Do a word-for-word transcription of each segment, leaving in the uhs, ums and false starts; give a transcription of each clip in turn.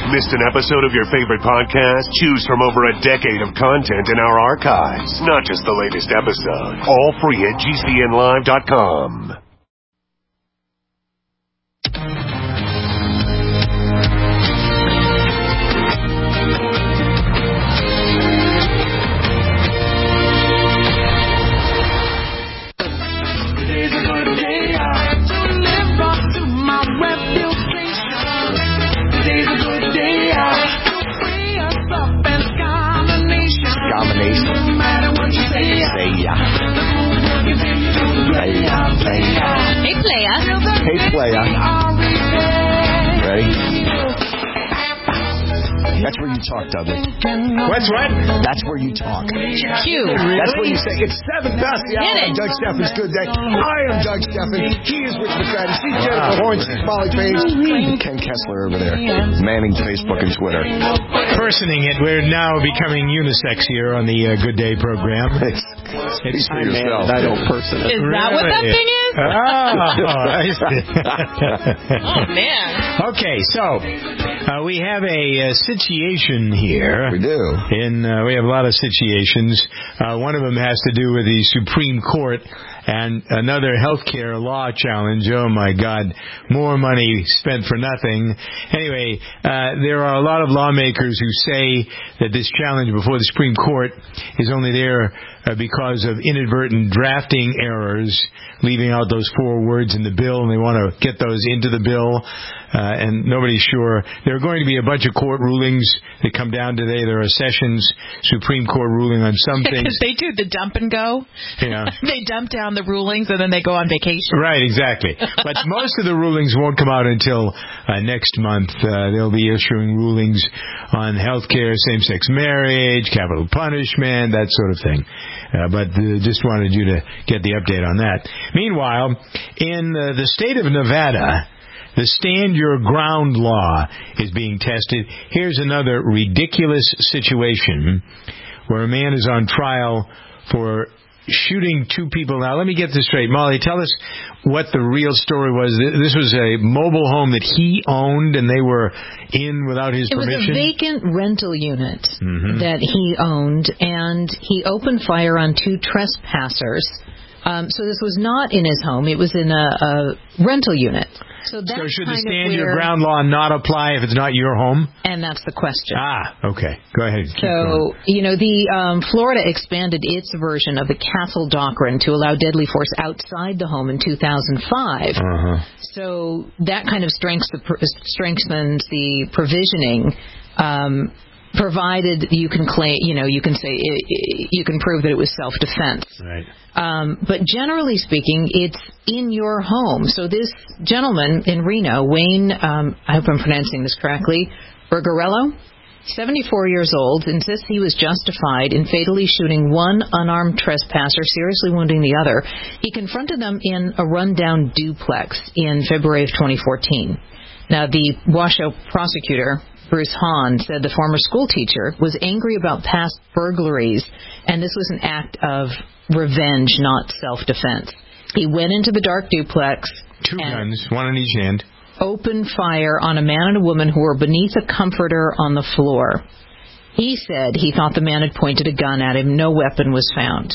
Missed an episode of your favorite podcast? Choose from over a decade of content in our archives, not just the latest episode. All free at G C N live dot com. Hey, playa. Hey, playa. Ready? That's where you talk, Dudley. What's what? That's where you talk. Cute. That's what you say. It's seven past the hour. I'm Doug Steffens. Good day. I am Doug Steffens. He is Rich McFadden. She's Jennifer Horn. She's Molly Page. Ken Kessler over there. Manning Facebook and Twitter. Personing it. We're now becoming unisex here on the uh, Good Day program. It's, it's for yourself. I don't person it. Is that what that thing is? Oh, I see. Oh, man. Okay, so uh, we have a uh, situation here. We do. In uh, we have a lot of situations. Uh, one of them has to do with the Supreme Court and another healthcare law challenge. Oh, my God. More money spent for nothing. Anyway, uh, there are a lot of lawmakers who say that this challenge before the Supreme Court is only there uh, because of inadvertent drafting errors, leaving out those four words in the bill, and they want to get those into the bill. Uh, and nobody's sure. There are going to be a bunch of court rulings that come down today. There are sessions, Supreme Court ruling on some things. Because they do the dump and go. Yeah. They dump down the rulings and then they go on vacation. Right, exactly. But most of the rulings won't come out until uh, next month. Uh, they'll be issuing rulings on health care, same-sex marriage, capital punishment, that sort of thing. Uh, but uh, just wanted you to get the update on that. Meanwhile, in uh, the state of Nevada, the Stand Your Ground law is being tested. Here's another ridiculous situation where a man is on trial for shooting two people. Now, let me get this straight. Molly, tell us what the real story was. This was a mobile home that he owned, and they were in without his it permission? It was a vacant rental unit mm-hmm. that he owned, and he opened fire on two trespassers. Um, so this was not in his home. It was in a, a rental unit. So, that's so should kind the Stand of Your where, Ground law not apply if it's not your home? And that's the question. Ah, okay. Go ahead. Keep so, going. you know, the um, Florida expanded its version of the Castle Doctrine to allow deadly force outside the home in two thousand five. Uh-huh. So that kind of strengthens the, strengthens the provisioning. Um, provided you can claim, you know, you can say, you can prove that it was self-defense. Right. Um, but generally speaking, it's in your home. So this gentleman in Reno, Wayne, um, I hope I'm pronouncing this correctly, Bergarello, seventy-four years old, insists he was justified in fatally shooting one unarmed trespasser, seriously wounding the other. He confronted them in a rundown duplex in February of twenty fourteen. Now, the Washoe prosecutor, Bruce Hahn, said the former school teacher was angry about past burglaries, and this was an act of revenge, not self-defense. He went into the dark duplex. Two guns, one in each hand. Opened fire on a man and a woman who were beneath a comforter on the floor. He said he thought the man had pointed a gun at him. No weapon was found.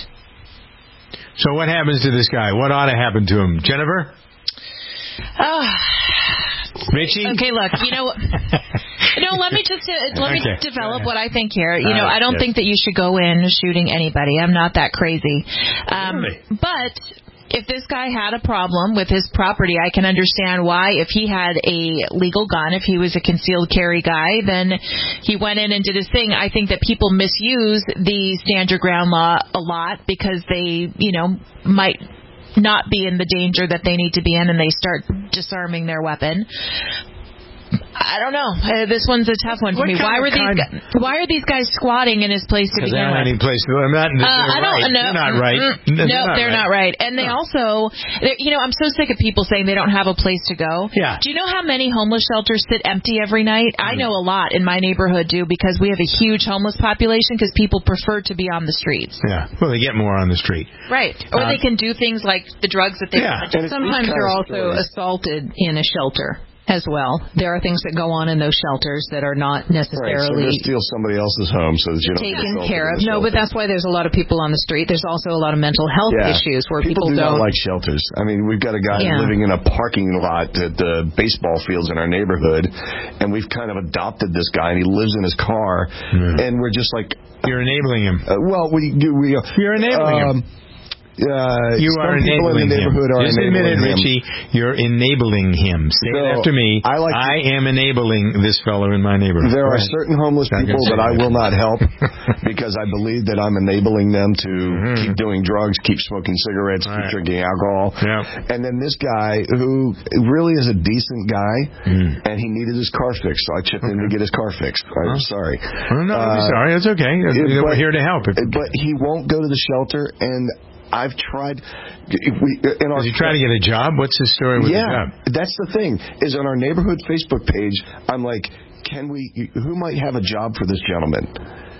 So what happens to this guy? What ought to happen to him? Jennifer? Oh. Richie? Okay, look, you know, no, let me just uh, let okay. me develop what I think here. You know, uh, I don't yes. think that you should go in shooting anybody. I'm not that crazy. Um, really? But if this guy had a problem with his property, I can understand why. If he had a legal gun, if he was a concealed carry guy, then he went in and did his thing. I think that people misuse the Stand Your Ground law a lot because they, you know, might not be in the danger that they need to be in, and they start disarming their weapon. I don't know. Uh, this one's a tough one for what me. Why were these guys, Why are these guys squatting in his place to begin with? Because any place. I'm not. Uh, I don't right. know. They're not right. Mm-hmm. They're no, not they're right. not right. And they no. also, you know, I'm so sick of people saying they don't have a place to go. Yeah. Do you know how many homeless shelters sit empty every night? Mm-hmm. I know a lot in my neighborhood do because we have a huge homeless population because people prefer to be on the streets. Yeah. Well, they get more on the street. Right. Or um, they can do things like the drugs that they. Yeah. Sometimes they're also stories. assaulted in a shelter. as well. There are things that go on in those shelters that are not necessarily right, so steal somebody else's home so that you don't taken care of. No, but that's why there's a lot of people on the street. There's also a lot of mental health yeah. issues where people, people do don't not like shelters. I mean, we've got a guy yeah. living in a parking lot at the baseball fields in our neighborhood, and we've kind of adopted this guy, and he lives in his car, mm. and we're just like, you're enabling him. Uh, well, we we you're enabling um, him. Uh, you are enabling him. Just admit it, Richie. You're enabling him. Say so, it after me. I, like I am enabling this fellow in my neighborhood. There right. are certain homeless people that I will not help because I believe that I'm enabling them to mm-hmm. keep doing drugs, keep smoking cigarettes, right. keep drinking alcohol. Yep. And then this guy who really is a decent guy, mm. and he needed his car fixed, so I chipped okay. in to get his car fixed. I'm huh? sorry. Well, no, uh, sorry. That's okay. It, We're here to help. But he won't go to the shelter, and I've tried. We, in our, Is he trying to get a job? What's his story with yeah, the job? That's the thing. Is on our neighborhood Facebook page, I'm like, can we? Who might have a job for this gentleman?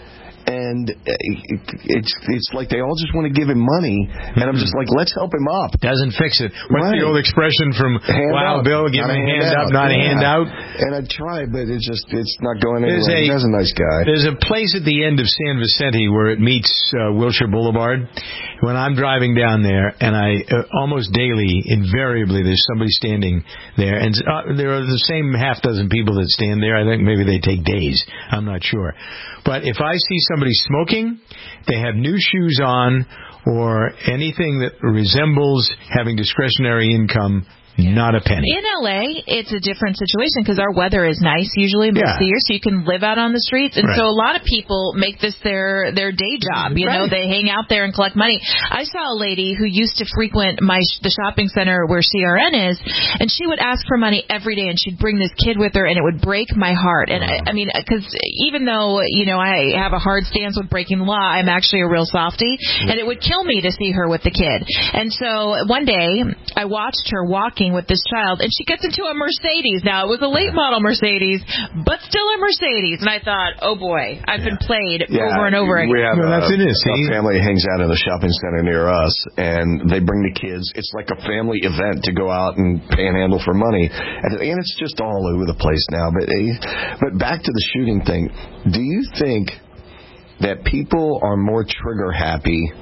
And it's it's like they all just want to give him money, and I'm just like, let's help him up. Doesn't fix it. What's right. the old expression from hand Wild up, Bill? Give him a hand, hand up, not yeah. a hand out. And I tried, but it's just it's not going anywhere. He's a nice guy. There's a place at the end of San Vicente where it meets uh, Wilshire Boulevard. When I'm driving down there, and I uh, almost daily, invariably, there's somebody standing there, and uh, there are the same half dozen people that stand there. I think maybe they take days. I'm not sure. But if I see somebody smoking, they have new shoes on, or anything that resembles having discretionary income, not a penny. In L A, it's a different situation because our weather is nice usually most yeah. of the year, so you can live out on the streets. And right. so a lot of people make this their their day job. You right. know, they hang out there and collect money. I saw a lady who used to frequent my the shopping center where C R N is, and she would ask for money every day, and she'd bring this kid with her, and it would break my heart. And I, I mean, because even though, you know, I have a hard stance with breaking the law, I'm actually a real softie, and it would kill me to see her with the kid. And so one day, I watched her walking with this child, and she gets into a Mercedes. Now, it was a late model Mercedes, but still a Mercedes. And I thought, oh boy, I've yeah. been played yeah, over and over again. We have well, a, that's it is, a family hangs out in the shopping center near us, and they bring the kids. It's like a family event to go out and panhandle for money, and, and it's just all over the place now. But but back to the shooting thing. Do you think that people are more trigger happy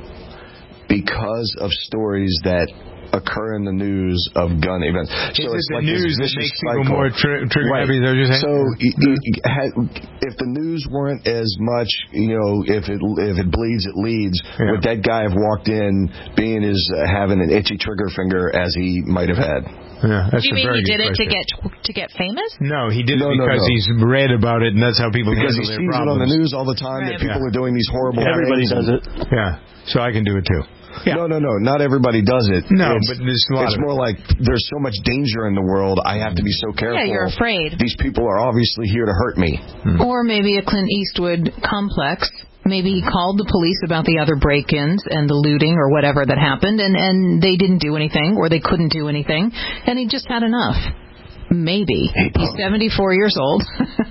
because of stories that occur in the news of gun events? So it's the like news that makes people cycle. more tri- trigger right. happy. So if the news weren't as much, you know, if it if it bleeds, it leads. Yeah. Would that guy have walked in being as uh, having an itchy trigger finger as he might have had? Yeah, that's Do you a mean very he did good it question. to get to get famous? No, he did no, it because no, no. he's read about it, and that's how people because handle he their sees problems. it on the news all the time right. that people yeah. are doing these horrible yeah, everybody does it. Yeah, so I can do it too. Yeah. No, no, no. Not everybody does it. No, it's, but there's a lot it's of more it. like there's so much danger in the world. I have to be so careful. Yeah, you're afraid. These people are obviously here to hurt me. Hmm. Or maybe a Clint Eastwood complex. Maybe he called the police about the other break-ins and the looting or whatever that happened, and, and they didn't do anything, or they couldn't do anything, and he just had enough. Maybe. Hey, he's seventy-four years old.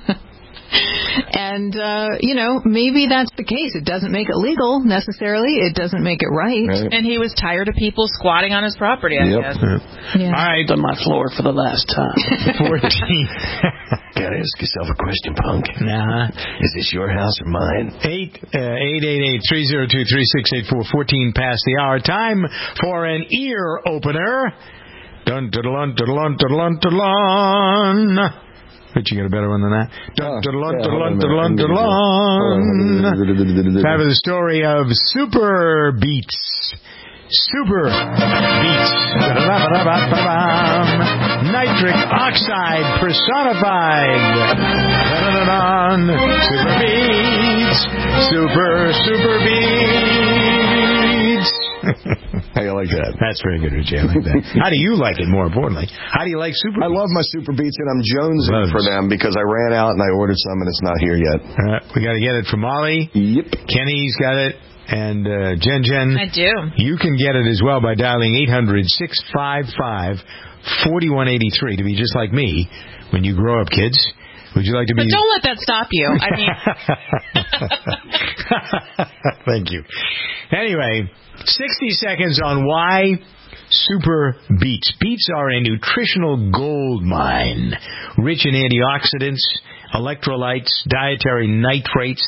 And, uh, you know, maybe that's the case. It doesn't make it legal, necessarily. It doesn't make it right. right. And he was tired of people squatting on his property, I yep. guess. Yeah. All right, on my floor for the last time. fourteen. Gotta ask yourself a question, punk. Nah. Is this your house or mine? Eight, uh, eight, eight, eight, three zero two, three six eight four, fourteen past the hour. Time for an ear opener. Dun, dun, dun, dun, dun, dun, dun, dun. But you got a better one than that. Dun, dun, dun, dun, dun, dun, dun. Have the story of Super Beats. Super Beats. Nitric oxide personified. Super Beats. Super, Super Beats. How you like that? That's very good, Richie. I like that. How do you like it, more importantly? How do you like Super Beats? I love my Super Beats, and I'm jonesing Loves. for them because I ran out and I ordered some, and it's not here yet. Uh, we got to get it from Molly. Yep. Kenny's got it. And uh, Jen Jen. I do. You can get it as well by dialing eight hundred, six five five, four one eight three to be just like me when you grow up, kids. Would you like to be... But don't let that stop you. I mean... Thank you. Anyway, sixty seconds on why Super Beets. Beets are a nutritional gold mine, rich in antioxidants, electrolytes, dietary nitrates,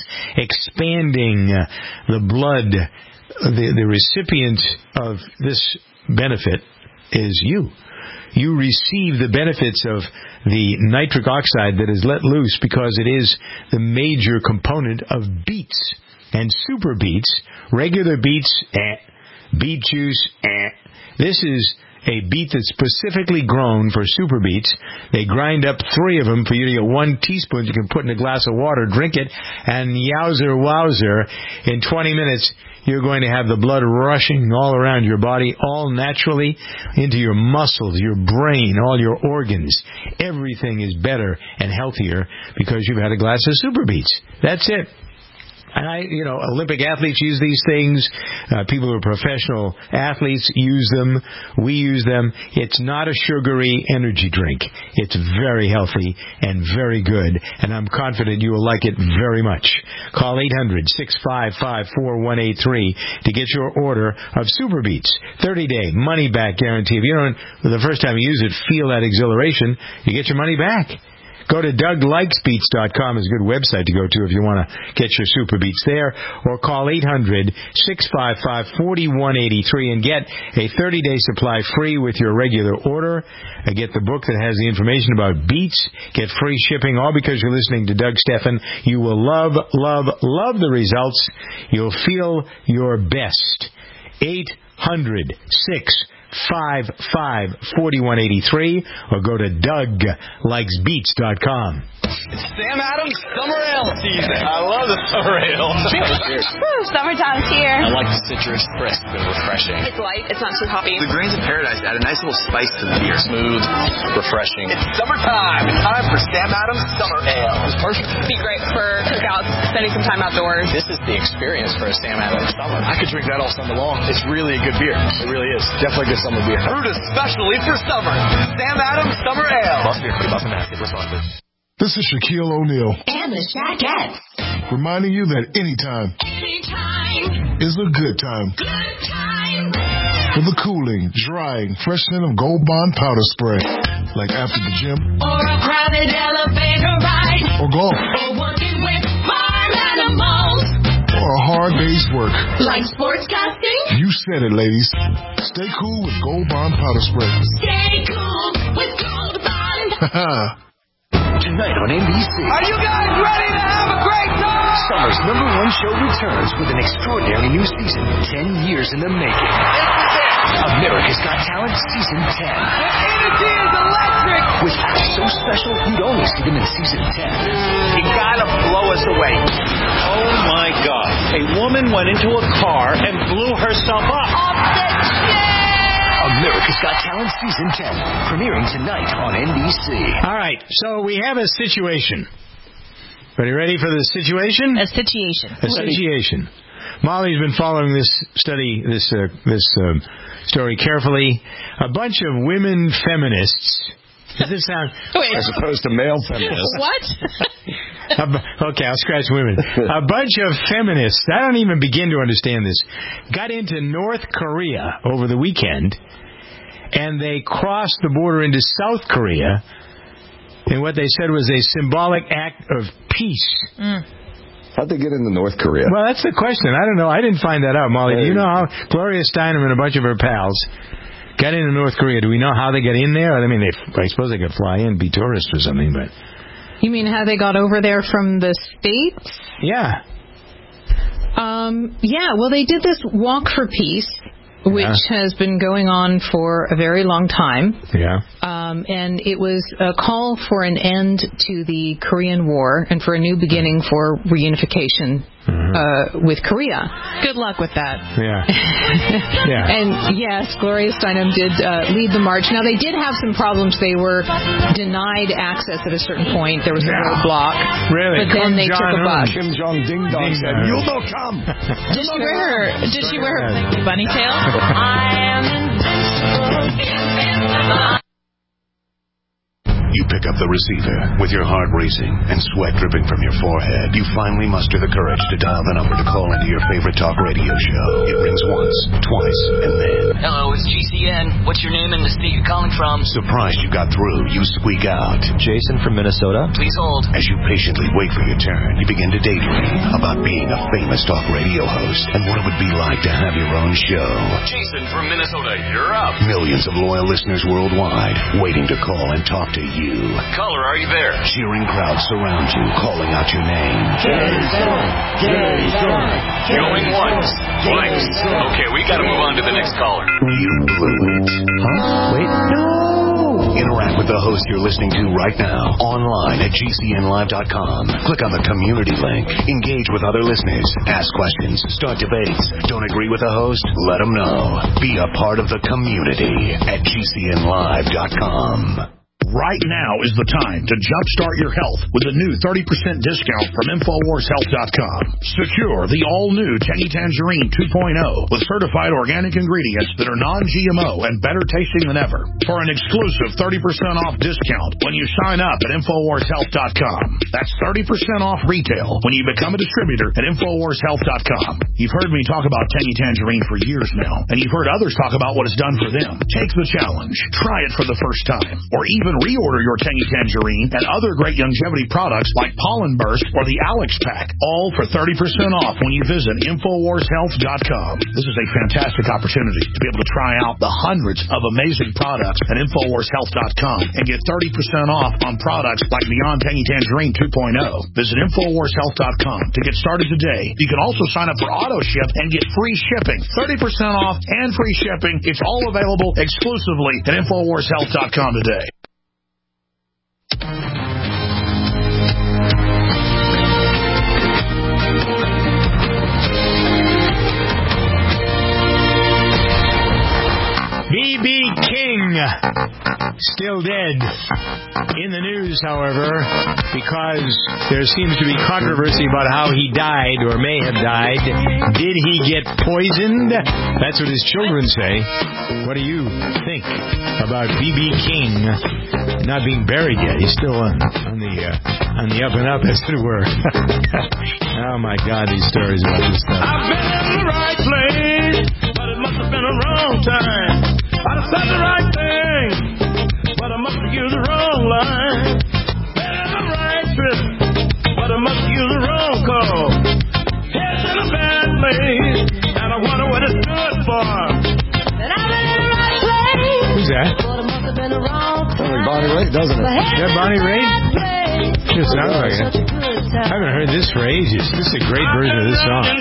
expanding uh, the blood. The, the recipient of this benefit is you. You receive the benefits of the nitric oxide that is let loose because it is the major component of beets. And super beets, regular beets, eh, beet juice, eh. This is a beet that's specifically grown for super beets. They grind up three of them for you to get one teaspoon. You can put in a glass of water, drink it, and yowzer wowzer, in twenty minutes, you're going to have the blood rushing all around your body, all naturally into your muscles, your brain, all your organs. Everything is better and healthier because you've had a glass of super beets. That's it. And I, you know, Olympic athletes use these things. Uh, people who are professional athletes use them. We use them. It's not a sugary energy drink. It's very healthy and very good. And I'm confident you will like it very much. Call eight hundred, six five five, four one eight three to get your order of Super Beets. thirty-day money-back guarantee. If you don't, the first time you use it, feel that exhilaration, you get your money back. Go to Doug Likes Beets dot com is a good website to go to if you want to get your Super Beets there. Or call eight hundred, six five five, four one eight three and get a thirty-day supply free with your regular order. Uh, get the book that has the information about beets. Get free shipping, all because you're listening to Doug Steffen. You will love, love, love the results. You'll feel your best. eight hundred, six five five, four one eight three or go to Doug Likes Beets dot com. It's Sam Adams Summer Ale season. I love the Summer Ale. Cheers. Woo, summertime's here. I like the citrus, crisp and refreshing. It's light. It's not too hoppy. The grains of paradise add a nice little spice to the beer. Smooth, refreshing. It's summertime. It's time for Sam Adams Summer Ale. It's perfect. It'd be great for cookouts, spending some time outdoors. This is the experience for a Sam Adams Summer. I could drink that all summer long. It's really a good beer. It really is. Definitely good summer beer. Brewed especially for summer. Sam Adams Summer Ale. Boston beer, Boston Mass. Responsibly. This is Shaquille O'Neal. And the Shaquettes. Reminding you that anytime, Anytime. is a good time. Good time. For the cooling, drying, fresh scent of Gold Bond powder spray. Like after the gym. Or a crowded elevator ride. Or golf. Or working with farm animals. Or a hard day's work. Like sportscasting. You said it, ladies. Stay cool with Gold Bond powder spray. Stay cool with Gold Bond. Tonight on N B C. Are you guys ready to have a great time? Summer's number one show returns with an extraordinary new season, ten years in the making. This is it. America's Got Talent Season ten. The energy is electric. With acts so special, you'd only see them in Season ten. You gotta blow us away. Oh my God. A woman went into a car and blew herself up. Off the chain. America's Got Talent Season ten, premiering tonight on N B C. All right, so we have a situation. Are you ready for the situation? A situation. A situation. Molly's been following this study, this uh, this um, story carefully. A bunch of women feminists. Does this sound... Wait. As opposed to male feminists. What? Okay, I'll scratch women. A bunch of feminists, I don't even begin to understand this, got into North Korea over the weekend, and they crossed the border into South Korea, and what they said was a symbolic act of peace. Mm. How'd they get into North Korea? Well, that's the question. I don't know. I didn't find that out, Molly. Do you know how Gloria Steinem and a bunch of her pals got into North Korea? Do we know how they got in there? I mean, they, I suppose they could fly in, be tourists or something, but... You mean how they got over there from the States? Yeah. Um, yeah, well, they did this Walk for Peace, which yeah. has been going on for a very long time. Yeah. Um, and it was a call for an end to the Korean War and for a new beginning for reunification mm-hmm. uh, with Korea. Good luck with that. Yeah. yeah. And yes, Gloria Steinem did uh, lead the march. Now, they did have some problems. They were denied access at a certain point. There was a yeah. roadblock. Really? But then Kim they Jong took a bus. Kim Jong Ding Dong said, "You'll not come." Did she wear her? Did she wear her bunny tail? I am invincible. You pick up the receiver. With your heart racing and sweat dripping from your forehead, you finally muster the courage to dial the number to call into your favorite talk radio show. It rings once, twice, and then... Hello, it's G C N. What's your name and the state you're calling from? Surprised you got through, you squeak out. Jason from Minnesota. Please hold. As you patiently wait for your turn, you begin to daydream about being a famous talk radio host and what it would be like to have your own show. Jason from Minnesota, you're up. Millions of loyal listeners worldwide waiting to call and talk to you. Caller, are you there? Cheering crowds surround you, calling out your name. Jason! Jason! Going once, twice. Okay, we gotta move on to the next caller. You blew it. Huh? Wait. No! Interact with the host you're listening to right now, online at G C N live dot com. Click on the community link. Engage with other listeners. Ask questions. Start debates. Don't agree with the host? Let them know. Be a part of the community at G C N live dot com. Right now is the time to jumpstart your health with a new thirty percent discount from Infowars Health dot com. Secure the all-new Tangy Tangerine two point oh with certified organic ingredients that are non-G M O and better tasting than ever. For an exclusive thirty percent off discount when you sign up at Infowars Health dot com. That's thirty percent off retail when you become a distributor at Infowars Health dot com. You've heard me talk about Tangy Tangerine for years now, and you've heard others talk about what it's done for them. Take the challenge. Try it for the first time, or even reorder your Tangy Tangerine and other great longevity products like Pollen Burst or the Alex Pack, all for thirty percent off when you visit Infowars Health dot com. This is a fantastic opportunity to be able to try out the hundreds of amazing products at Infowars Health dot com and get thirty percent off on products like Beyond Tangy Tangerine two point oh. Visit Infowars Health dot com to get started today. You can also sign up for auto ship and get free shipping. thirty percent off and free shipping. It's all available exclusively at Infowars Health dot com today. B B. King, still dead. In the news, however, because there seems to be controversy about how he died or may have died. Did he get poisoned? That's what his children say. What do you think about B B. King not being buried yet? He's still on, on the uh, on the up and up, as it were. Oh my God, these stories about this stuff. I've been in the right place, but it must have been a wrong time. I'd have said the right thing, but I must have used the wrong line. Been in the right trip, but I must have used the wrong call. Head's in a bad place, and I wonder what it stood for. That I've been in the right place. Who's that? But it must have been a wrong time. Sounds like Bonnie Raitt, doesn't it? Is that Bonnie Raitt? It sounds like it. I haven't heard this for ages. This is a great version of this song.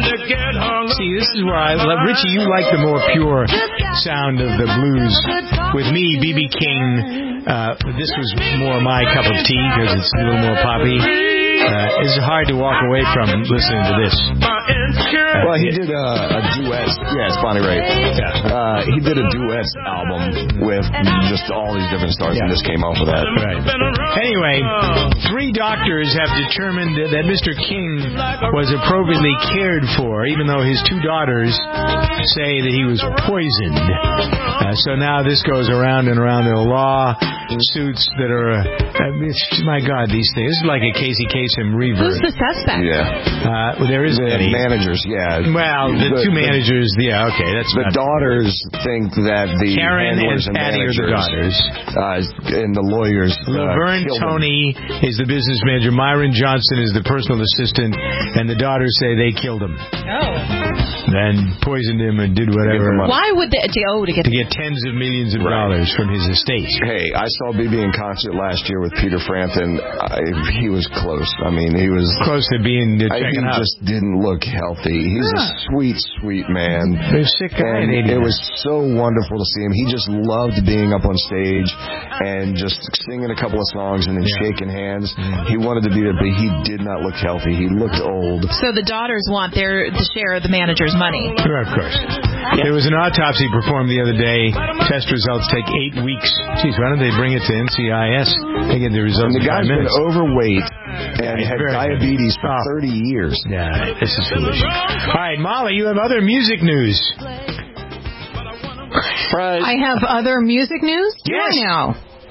See, this is where I love... Richie, you like the more pure sound of the blues. With me, B B. King, uh, this was more my cup of tea because it's a little more poppy. Uh, it's hard to walk away from listening to this. Well, he did a, a duet. Yeah, it's Bonnie Raitt. Yeah. Uh, he did a duet album with just all these different stars, yeah. And this came off of that. Right. Anyway, three doctors have determined that Mister King was appropriately cared for, even though his two daughters say that he was poisoned. Uh, so now this goes around and around the law suits that are, uh, my God, these things. This is like a Casey Kasem revert. Who's the suspect? Yeah. Uh, there isn't the any. managers, yeah. Well, the, the two managers, the, yeah, okay. That's the daughters think that the Karen and Patty are the daughters. Uh, and the lawyers. Laverne uh, Tony is the business manager. Myron Johnson is the personal assistant. And the daughters say they killed him. Oh. Then poisoned him and did whatever. Why would they? Oh, to get to get tens of millions of right. dollars from his estate. Hey, I saw B B in concert last year with Peter Frampton. I, he was close. I mean, he was close to being uh, checking out. He out. just didn't look healthy. He's yeah. a sweet, sweet man. He's a sick guy. And it was so wonderful to see him. He just loved being up on stage and just singing a couple of songs and then yeah. shaking hands. Yeah. He wanted to be there, but he did not look healthy. He looked old. So the daughters want their the share of the manager's money. Sure, of course. Yeah. There was an autopsy performed the other day. Test results take eight weeks. Geez, why don't they bring it to N C I S? They get the results and the in guy's five been minutes. overweight and had diabetes good. for oh. thirty years. Yeah, this is foolish. All right, Molly, you have other music news. I have other music news? Yes. Why now?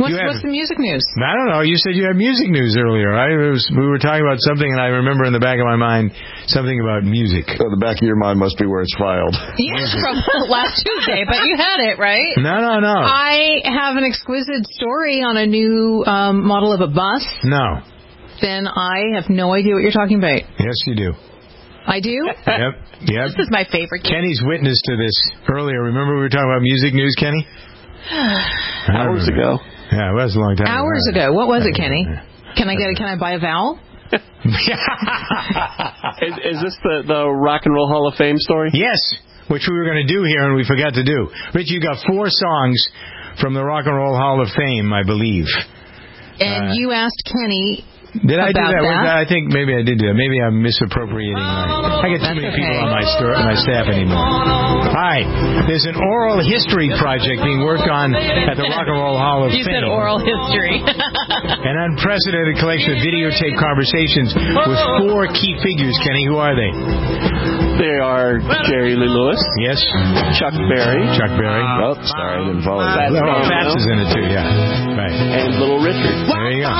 What's, You have- what's the music news? I don't know. You said you had music news earlier. I was, we were talking about something, and I remember in the back of my mind something about music. So the back of your mind must be where it's filed. Yes, from last Tuesday, but you had it, right? No, no, no. I have an exquisite story on a new um, model of a bus. No. Then I have no idea what you're talking about. Yes, you do. I do? Yep, yep. This is my favorite. Kenny's witness to this earlier. Remember we were talking about music news, Kenny? Hours ago. Yeah, it was a long time ago. Hours ago. What was it, Kenny? Can I get a, can I buy a vowel? is, is this the, the Rock and Roll Hall of Fame story? Yes, which we were going to do here and we forgot to do. Rich, you got four songs from the Rock and Roll Hall of Fame, I believe. And uh, you asked Kenny... Did I do that? that? I think maybe I did do that. Maybe I'm misappropriating. My, I get too many people on my store, on my staff anymore. Hi, there's an oral history project being worked on at the Rock and Roll Hall of you Fame. You said oral history. An unprecedented collection of videotape conversations with four key figures. Kenny, who are they? They are Jerry Lee Lewis. Yes. Chuck Berry. Chuck Berry. Oh, sorry, I didn't follow you. Fats, oh, Fats is in it too. Yeah. Right. And Little Richard. There you go.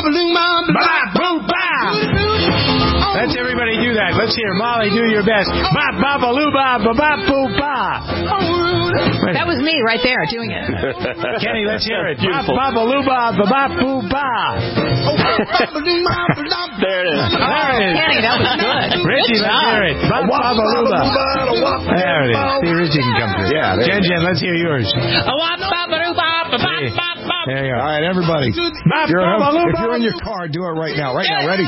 Let's everybody do that. Let's hear Molly do your best. Ba ba ba loo ba ba ba boo ba. That was me right there doing it. Kenny, let's hear it. Ba ba ba loo ba ba ba boo ba. There it is. There it is. Kenny, that was good. Richie, good let's hear it. Ba ba ba loo ba. There it is. See, Richie can come through. Yeah. Jen Jen, let's hear yours. There you go. All right, everybody. If you're, if you're in your car, do it right now. Right now. Ready?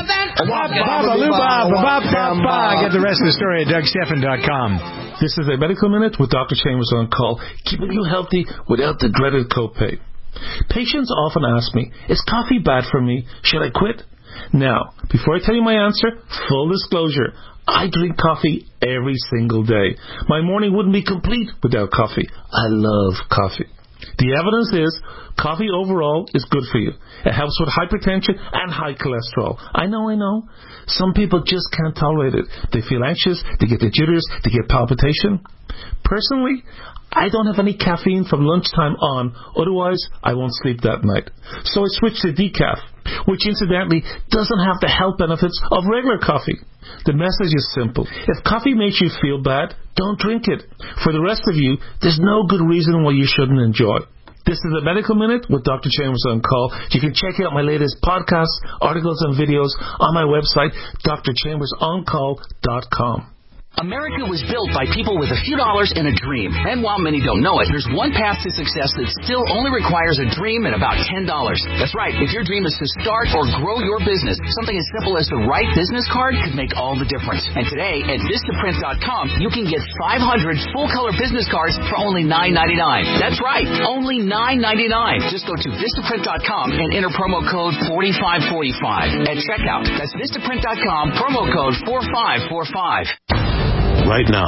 Get the rest of the story at Doug Stephan dot com. This is a Medical Minute with Doctor Chambers on call, keeping you healthy without the dreaded copay. Patients often ask me, is coffee bad for me? Should I quit? Now, before I tell you my answer, full disclosure, I drink coffee every single day. My morning wouldn't be complete without coffee. I love coffee. The evidence is coffee overall is good for you. It helps with hypertension and high cholesterol. I know, I know. Some people just can't tolerate it. They feel anxious, they get the jitters, they get palpitation. Personally, I don't have any caffeine from lunchtime on, otherwise I won't sleep that night. So I switched to decaf, which incidentally doesn't have the health benefits of regular coffee. The message is simple. If coffee makes you feel bad, don't drink it. For the rest of you, there's no good reason why you shouldn't enjoy. This is the Medical Minute with Doctor Chambers on call. You can check out my latest podcasts, articles, and videos on my website, D R chambers on call dot com. America was built by people with a few dollars and a dream. And while many don't know it, there's one path to success that still only requires a dream and about ten dollars. That's right. If your dream is to start or grow your business, something as simple as the right business card could make all the difference. And today at Vistaprint dot com, you can get five hundred full-color business cards for only nine ninety-nine. That's right. Only nine ninety-nine. Just go to Vistaprint dot com and enter promo code forty-five forty-five at checkout. That's Vistaprint dot com, promo code forty-five forty-five. Right now,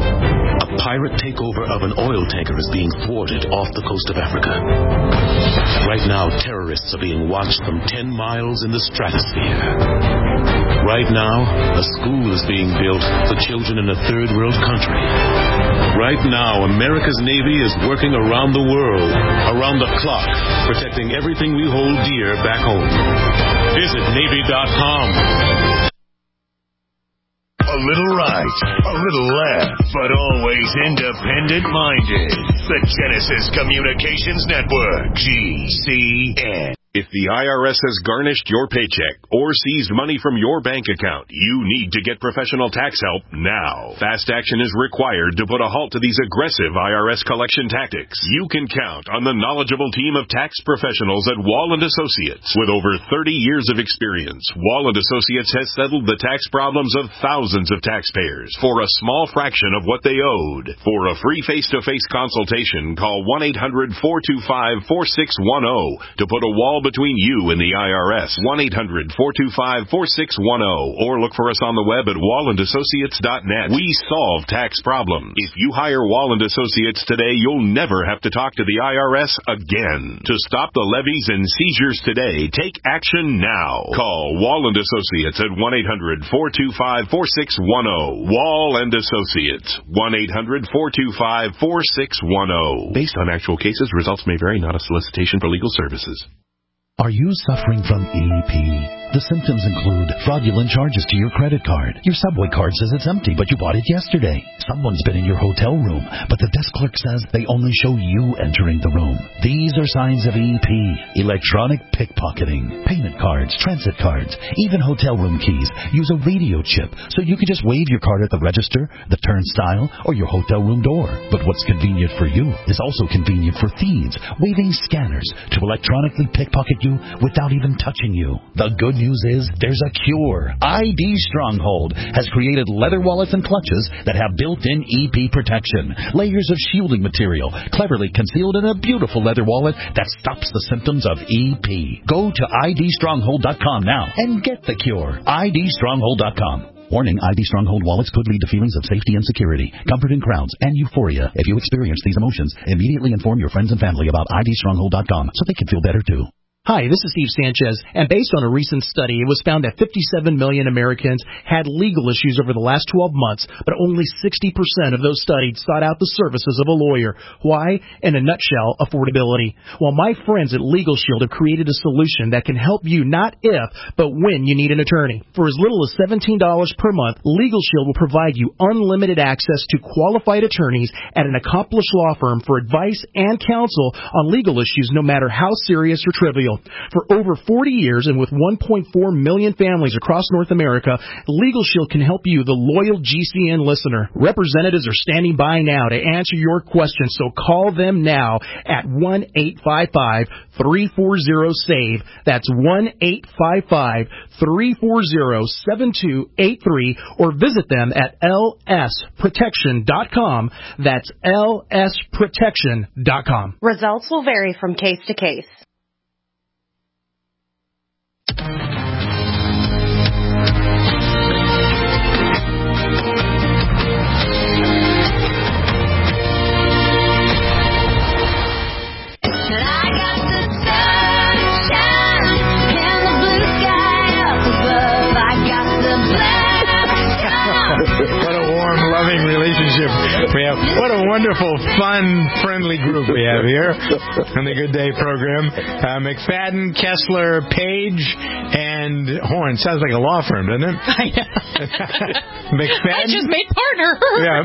a pirate takeover of an oil tanker is being thwarted off the coast of Africa. Right now, terrorists are being watched from ten miles in the stratosphere. Right now, a school is being built for children in a third world country. Right now, America's Navy is working around the world, around the clock, protecting everything we hold dear back home. Visit Navy dot com. A little right, a little left, but always independent-minded. The Genesis Communications Network, G C N. If the I R S has garnished your paycheck or seized money from your bank account, you need to get professional tax help now. Fast action is required to put a halt to these aggressive I R S collection tactics. You can count on the knowledgeable team of tax professionals at Wall and Associates. With over thirty years of experience, Wall and Associates has settled the tax problems of thousands of taxpayers for a small fraction of what they owed. For a free face-to-face consultation, call one eight hundred four two five four six one zero to put a wall between you and the I R S. one eight hundred four two five four six one zero or look for us on the web at wall and associates dot net. We solve tax problems. If you hire Wall and Associates today, you'll never have to talk to the I R S again. To stop the levies and seizures today, take action now. Call Wall and Associates at one eight hundred four two five four six one zero. Wall and Associates, one eight hundred four two five four six one zero. Based on actual cases, results may vary, not a solicitation for legal services. Are you suffering from E P? The symptoms include fraudulent charges to your credit card. Your Subway card says it's empty, but you bought it yesterday. Someone's been in your hotel room, but the desk clerk says they only show you entering the room. These are signs of E P. Electronic pickpocketing, payment cards, transit cards, even hotel room keys use a radio chip, so you can just wave your card at the register, the turnstile, or your hotel room door. But what's convenient for you is also convenient for thieves, waving scanners to electronically pickpocket you without even touching you. The good news is there's a cure. I D Stronghold has created leather wallets and clutches that have built-in E P protection, layers of shielding material, cleverly concealed in a beautiful leather wallet that stops the symptoms of E P. Go to I D stronghold dot com now and get the cure. I D stronghold dot com. Warning, I D Stronghold wallets could lead to feelings of safety and security, comfort in crowds, and euphoria. If you experience these emotions, immediately inform your friends and family about I D stronghold dot com so they can feel better too. Hi, this is Steve Sanchez, and based on a recent study, it was found that fifty-seven million Americans had legal issues over the last twelve months, but only sixty percent of those studied sought out the services of a lawyer. Why? In a nutshell, affordability. Well, my friends at Legal Shield have created a solution that can help you not if, but when you need an attorney. For as little as seventeen dollars per month, Legal Shield will provide you unlimited access to qualified attorneys at an accomplished law firm for advice and counsel on legal issues, no matter how serious or trivial. For over forty years and with one point four million families across North America, Legal Shield can help you, the loyal G C N listener. Representatives are standing by now to answer your questions, so call them now at one eight five five, three four zero, SAVE. That's one eight five five, three four zero, seven two eight three, or visit them at L S protection dot com. That's L S protection dot com. Results will vary from case to case. What a warm, loving relationship we have. What a wonderful, fun, friendly group we have here on the Good Day program. Uh, McFadden, Kessler, Page, and Horn. Sounds like a law firm, doesn't it? I know. McFadden. I just made partner.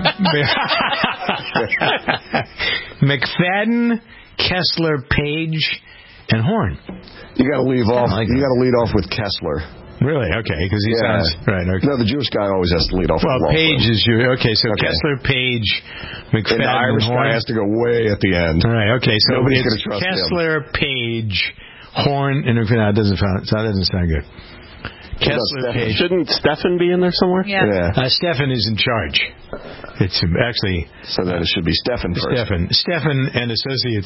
Yeah. McFadden, Kessler, Page, and Horn. You got to leave off. Like you got to lead off with Kessler. Really? Okay, because he yeah. sounds right. Okay. No, the Jewish guy always has to lead off. Well, with Page is Jewish. Okay, so okay. Kessler, Page, McFadden, and the Irish Horn. guy has to go way at the end. All right. Okay, so nobody's it's going to trust Kessler, him. Page, Horn, and McFadden. That doesn't sound. That doesn't sound good. Kessler, Page. Shouldn't Stefan be in there somewhere? Yeah. yeah. Uh, Stefan is in charge. It's actually. So then it should be Stefan first. Stefan. Stefan and Associates.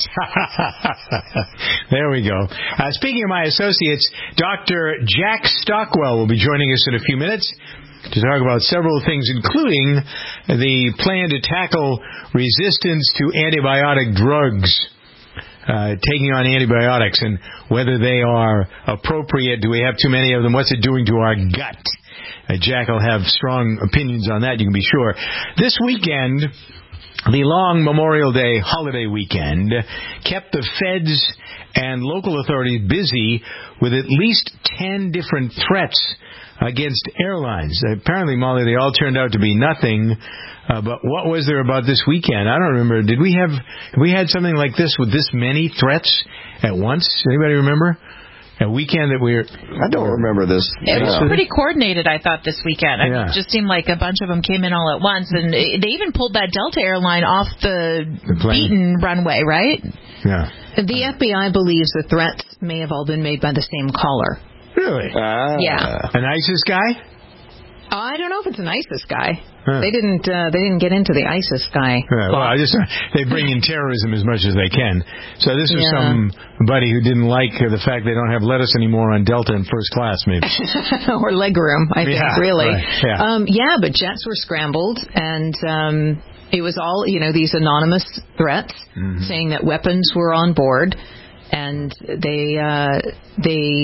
There we go. Uh, speaking of my associates, Doctor Jack Stockwell will be joining us in a few minutes to talk about several things, including the plan to tackle resistance to antibiotic drugs. Uh, taking on antibiotics and whether they are appropriate. Do we have too many of them? What's it doing to our gut? Uh, Jack will have strong opinions on that, you can be sure. This weekend, the long Memorial Day holiday weekend, kept the feds and local authorities busy with at least ten different threats against airlines. Apparently, Molly, they all turned out to be nothing. Uh, but what was there about this weekend? I don't remember. Did we have we had something like this with this many threats at once? Anybody remember? A weekend that we're... I don't remember this. It was yeah. pretty coordinated, I thought, this weekend. I Yeah. mean, it just seemed like a bunch of them came in all at once, and it, they even pulled that Delta airline off the, The plane. beaten runway, right? Yeah. The F B I believes the threats may have all been made by the same caller. Really? Ah. Yeah. An ISIS guy? I don't know if it's an ISIS guy. Huh. They didn't. Uh, they didn't get into the ISIS guy. Yeah, well, I just they bring in terrorism as much as they can. So this was Yeah. somebody who didn't like uh, the fact they don't have lettuce anymore on Delta in first class, maybe. Or legroom, I think, Yeah, really. right, yeah. Um, yeah, but jets were scrambled, and um, it was all, you know, these anonymous threats Mm-hmm. saying that weapons were on board, and they uh, they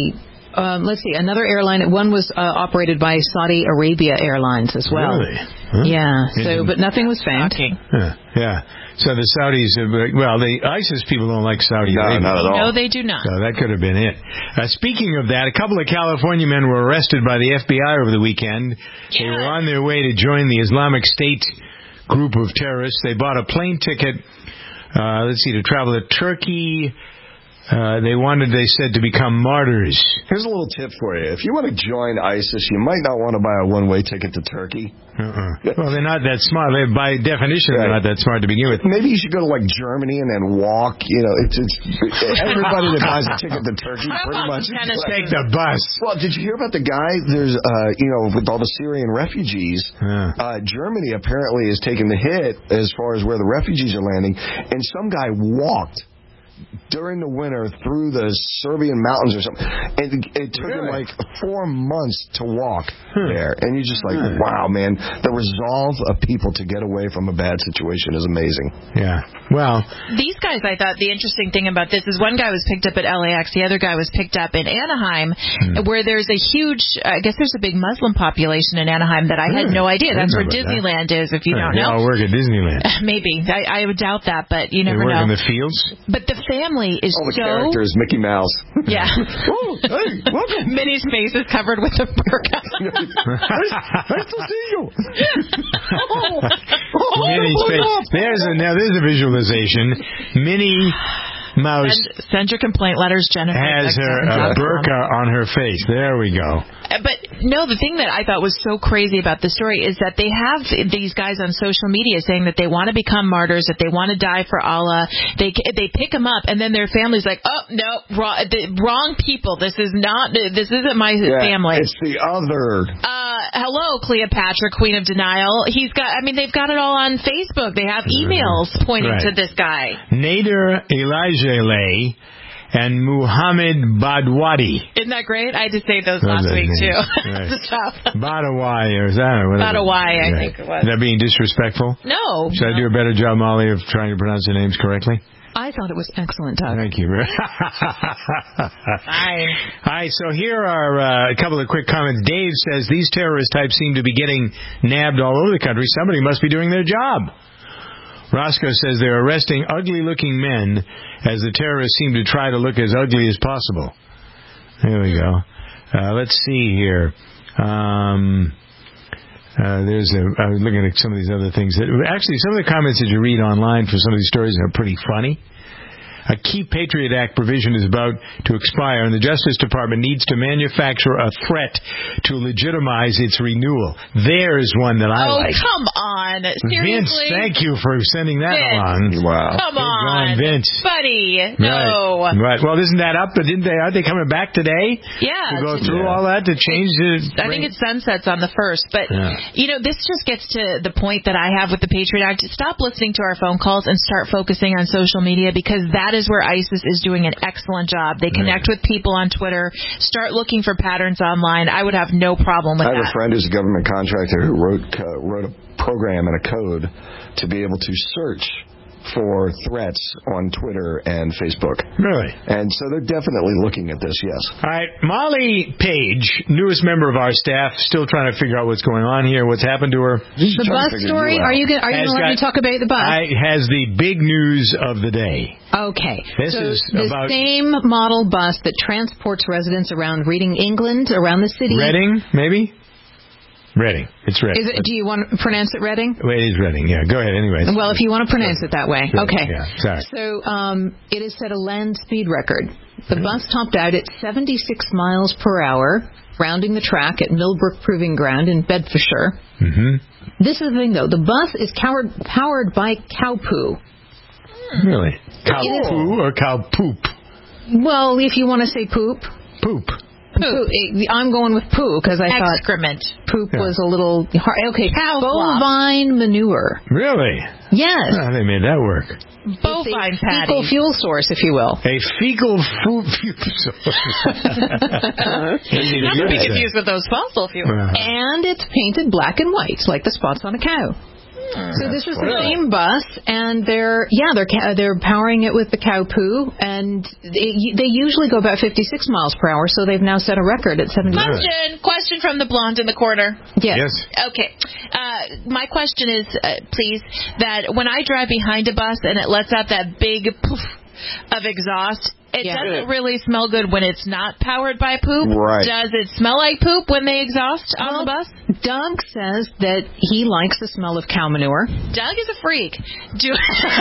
um, let's see, another airline. One was uh, operated by Saudi Arabia Airlines as well. Really? Huh? Yeah. So, but nothing was found. Huh. Yeah. So the Saudis, uh, well, the ISIS people don't like Saudi no, Arabia. Not at all. No, they do not. So that could have been it. Uh, speaking of that, a couple of California men were arrested by the F B I over the weekend. Yeah. They were on their way to join the Islamic State group of terrorists. They bought a plane ticket, uh, let's see, to travel to Turkey. Uh, they wanted, they said, to become martyrs. Here's a little tip for you. If you want to join ISIS, you might not want to buy a one-way ticket to Turkey. Uh-uh. Well, they're not that smart. They, by definition, right. They're not that smart to begin with. Maybe you should go to, like, Germany and then walk. You know, it's, it's everybody that buys a ticket to Turkey pretty much take the bus. Well, did you hear about the guy? There's, uh, you know, with all the Syrian refugees, yeah. uh, Germany apparently is taking the hit as far as where the refugees are landing, and some guy walked during the winter through the Serbian mountains or something. And it, it took really? him like four months to walk hmm. there. And you're just like, hmm. wow, man, the resolve of people to get away from a bad situation is amazing. Yeah. Well, these guys, I thought the interesting thing about this is one guy was picked up at L A X, the other guy was picked up in Anaheim, hmm. where there's a huge, I guess there's a big Muslim population in Anaheim that I had no idea. That's where Disneyland that. is, if you yeah, don't know. They all work at Disneyland. Maybe. I, I would doubt that, but you never they work know. in the fields? But the family is all the so... characters, Mickey Mouse. Yeah. Oh, hey, welcome. Minnie's face is covered with a burqa. nice, nice to see you. oh, oh, Minnie's face. There's a, now there's a visualization. Minnie Mouse send, send your complaint letters, Jennifer. Has her uh, burqa on her face. There we go. But no, the thing that I thought was so crazy about the story is that they have these guys on social media saying that they want to become martyrs, that they want to die for Allah. They they pick them up, and then their family's like, oh no, wrong, the, wrong people. This is not. This isn't my yeah, family. It's the other. Uh, hello, Cleopatra, Queen of Denial. He's got. I mean, they've got it all on Facebook. They have emails pointing right. to this guy. Nader Elijah and Muhammad Badwadi. Isn't that great? I had to say those, those last week, names. too. Right. Badawai, or is that? Badawai, I yeah. think it was. Is that being disrespectful? No. Should no. I do a better job, Molly, of trying to pronounce the names correctly? I thought it was excellent, Doug. Thank you. Fine. All right, so here are uh, a couple of quick comments. Dave says, these terrorist types seem to be getting nabbed all over the country. Somebody must be doing their job. Roscoe says they're arresting ugly-looking men as the terrorists seem to try to look as ugly as possible. There we go. Uh, let's see here. Um, uh, there's a, I was looking at some of these other things. That, actually, some of the comments that you read online for some of these stories are pretty funny. A key Patriot Act provision is about to expire, and the Justice Department needs to manufacture a threat to legitimize its renewal. There's one that I oh, like. Oh, come on. Seriously? Vince, thank you for sending that Vince. along. Wow. Come on. Vince. Buddy. No. Right. right. Well, isn't that up? But didn't they, aren't they coming back today? Yeah. To go through yeah. all that to change the... I think it sunsets on the first. But, yeah. you know, this just gets to the point that I have with the Patriot Act. Stop listening to our phone calls and start focusing on social media, because that is where ISIS is doing an excellent job. They connect right. with people on Twitter. Start looking for patterns online. I would have no problem with that. I have that. a friend who's a government contractor who wrote uh, wrote a program and a code to be able to search for threats on Twitter and Facebook. Really? And so they're definitely looking at this, yes. All right. Molly Page, newest member of our staff, still trying to figure out what's going on here, what's happened to her. The bus story? Are you going to let me talk about the bus? I, has the big news of the day. Okay. This so is the about same model bus that transports residents around Reading, England, around the city. Reading, maybe? Reading. It's Reading. Is it, do you want to pronounce it Reading? Well, it is Reading, yeah. Go ahead, anyway. Well, if you want to pronounce it that way. Sure. Okay. Yeah, sorry. So um, it has set a land speed record. The mm-hmm. bus topped out at seventy-six miles per hour, rounding the track at Millbrook Proving Ground in Bedfordshire. Mm-hmm. This is the thing, though. The bus is powered, powered by cow poo. Really? Cow poo or cow poop? Well, if you want to say poop. Poop. Poo. I'm going with poo because I Excrement. thought poop yeah. was a little hard. Okay, cow bovine manure. Really? Yes. Oh, they made that work. Bovine patty. Fecal fuel source, if you will. A fecal fuel source. Not to be confused with those fossil fuels. Uh-huh. And it's painted black and white, like the spots on a cow. So this is the same bus, and they're yeah they're they're powering it with the cow poo, and they, they usually go about fifty-six miles per hour. So they've now set a record at seventy. Question, question from the blonde in the corner. Yes. Yes. Okay. Uh, my question is, uh, please, that when I drive behind a bus and it lets out that big poof of exhaust, it Yeah. doesn't really smell good when it's not powered by poop. Right. Does it smell like poop when they exhaust on Well, the bus? Doug says that he likes the smell of cow manure. Doug is a freak. Do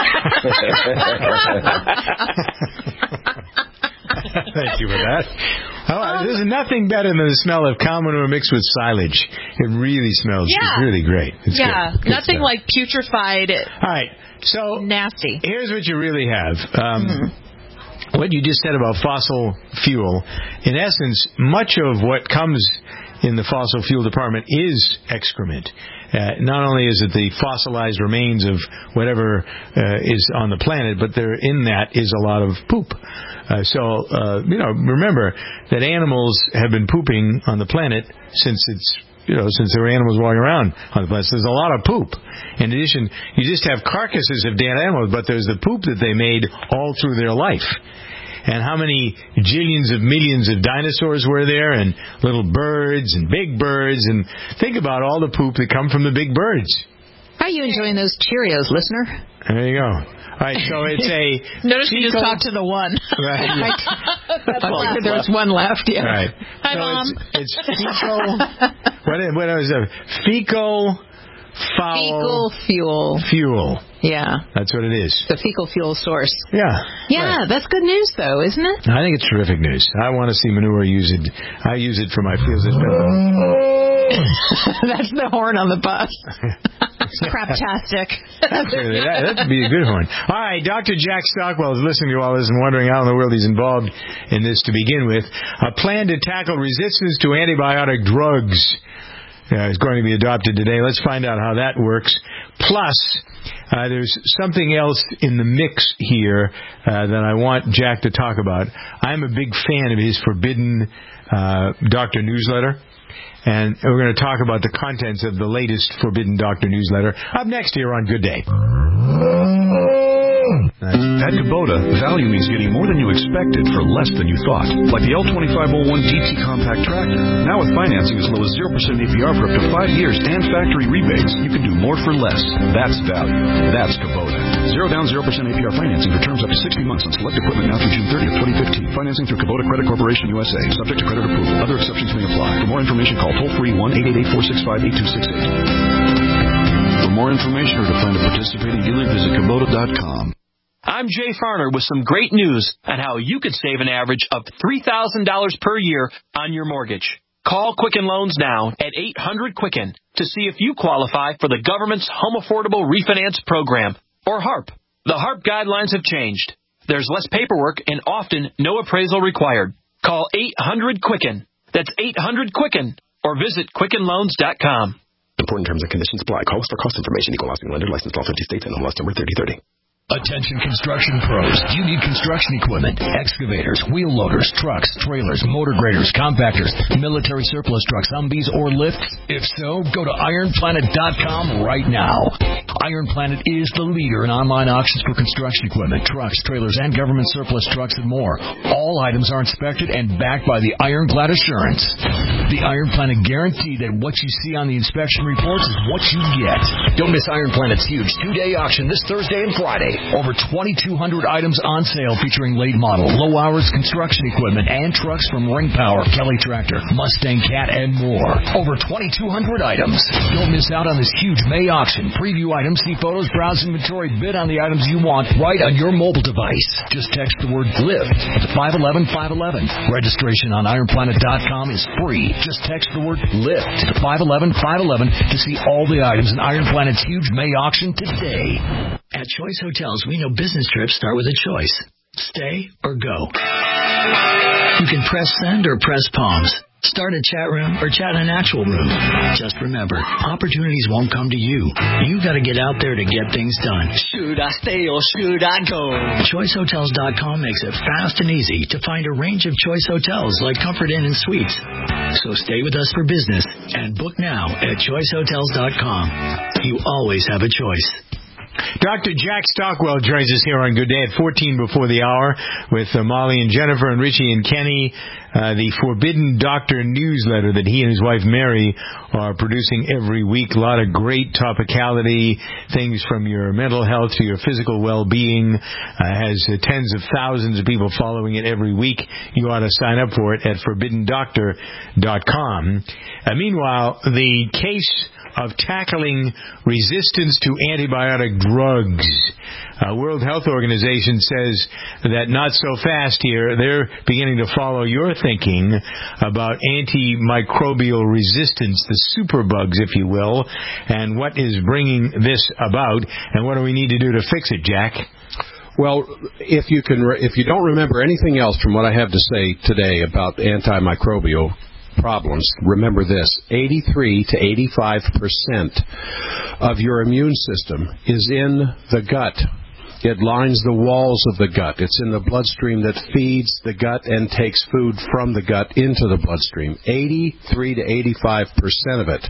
Thank you for that. Oh, there's nothing better than the smell of cow manure mixed with silage. It really smells Yeah. really great. It's yeah, good. Good nothing stuff. like putrefied. All right, so nasty. Here's what you really have. Um, Mm-hmm. What you just said about fossil fuel, in essence, much of what comes in the fossil fuel department is excrement. Uh, not only is it the fossilized remains of whatever uh, is on the planet, but there in that is a lot of poop. Uh, so, uh, you know, remember that animals have been pooping on the planet since it's You know, since there were animals walking around on the planet. So there's a lot of poop. In addition, you just have carcasses of dead animals, but there's the poop that they made all through their life. And how many jillions of millions of dinosaurs were there, and little birds and big birds, and think about all the poop that come from the big birds. How are you enjoying those Cheerios, listener? There you go. All right, so it's a... Notice you just fecal- talked to the one. Right. That's Oh, all. there's one left, yeah. Right. Hi, so Mom. It's, it's fecal... what, is- what is it? Fecal... Foul... Fecal fuel. Fuel. Yeah. That's what it is. The fecal fuel source. Yeah. Yeah, right. that's good news, though, isn't it? I think it's terrific news. I want to see manure use it. I use it for my fields. That's the horn on the bus. Craptastic. Absolutely. That would be a good horn. All right, Doctor Jack Stockwell is listening to all this and wondering how in the world he's involved in this to begin with. A plan to tackle resistance to antibiotic drugs uh, is going to be adopted today. Let's find out how that works. Plus, uh, there's something else in the mix here uh, that I want Jack to talk about. I'm a big fan of his Forbidden uh, Doctor newsletter. And we're going to talk about the contents of the latest Forbidden Doctor newsletter up next here on Good Day. At Kubota, value means getting more than you expected for less than you thought. Like the L twenty-five oh one D T compact tractor. Now with financing as low as zero percent A P R for up to five years and factory rebates, you can do more for less. That's value. That's Kubota. Zero down, zero percent A P R financing for terms up to sixty months on select equipment now through June thirtieth, twenty fifteen. Financing through Kubota Credit Corporation U S A. Subject to credit approval. Other exceptions may apply. For more information, call toll-free one eight eight eight, four six five, eight two six eight. For more information or to find a participating dealer, visit Kubota dot com. I'm Jay Farner with some great news on how you could save an average of three thousand dollars per year on your mortgage. Call Quicken Loans now at eight hundred Quicken to see if you qualify for the government's Home Affordable Refinance Program, or HARP. The HARP guidelines have changed. There's less paperwork and often no appraisal required. Call eight hundred Quicken. That's eight hundred Quicken, or visit Quicken Loans dot com. Important terms and conditions apply. Call us for cost information. Equal housing lender. Licensed in all fifty states and home loss number thirty thirty. Attention construction pros. Do you need construction equipment? Excavators, wheel loaders, trucks, trailers, motor graders, compactors, military surplus trucks, Humvees, or lifts? If so, go to Iron Planet dot com right now. Iron Planet is the leader in online auctions for construction equipment, trucks, trailers, and government surplus trucks and more. All items are inspected and backed by the Ironclad Assurance. The Iron Planet guarantee that what you see on the inspection reports is what you get. Don't miss Iron Planet's huge two-day auction this Thursday and Friday. Over twenty-two hundred items on sale featuring late model, low hours construction equipment, and trucks from Ring Power, Kelly Tractor, Mustang Cat, and more. Over twenty-two hundred items. Don't miss out on this huge May auction. Preview items, see photos, browse inventory, bid on the items you want right on your mobile device. Just text the word LIFT to five one one, five one one. Registration on Iron Planet dot com is free. Just text the word LIFT to five one one, five one one to see all the items in Iron Planet's huge May auction today. At Choice Hotels, we know business trips start with a choice. Stay or go. You can press send or press palms. Start a chat room or chat in an actual room. Just remember, opportunities won't come to you. You got to get out there to get things done. Should I stay or should I go? Choice Hotels dot com makes it fast and easy to find a range of choice hotels like Comfort Inn and Suites. So stay with us for business and book now at Choice Hotels dot com. You always have a choice. Doctor Jack Stockwell joins us here on Good Day at fourteen before the hour with uh, Molly and Jennifer and Richie and Kenny. Uh, the Forbidden Doctor newsletter that he and his wife Mary are producing every week. A lot of great topicality, things from your mental health to your physical well-being. Uh, has uh, tens of thousands of people following it every week. You ought to sign up for it at forbidden doctor dot com. Uh, meanwhile, the case of tackling resistance to antibiotic drugs. Uh, World Health Organization says that not so fast here. They're beginning to follow your thinking about antimicrobial resistance, the superbugs, if you will, and what is bringing this about, and what do we need to do to fix it, Jack? Well, if you can, re- if you don't remember anything else from what I have to say today about antimicrobial problems, remember this: eighty-three to eighty-five percent of your immune system is in the gut. It lines the walls of the gut. It's in the bloodstream that feeds the gut and takes food from the gut into the bloodstream. eighty-three to eighty-five percent of it.